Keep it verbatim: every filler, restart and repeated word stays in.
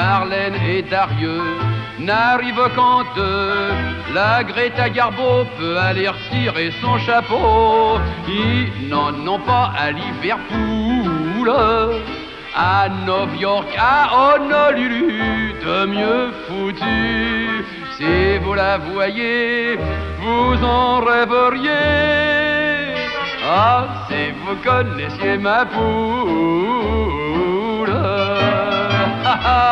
Marlène et Darieux n'arrivent qu'en deux. La Greta Garbo peut aller retirer son chapeau. Ils n'en ont pas à Liverpool, à New York, à Honolulu, de mieux foutu. Si vous la voyez, vous en rêveriez. Ah, si vous connaissiez ma poule.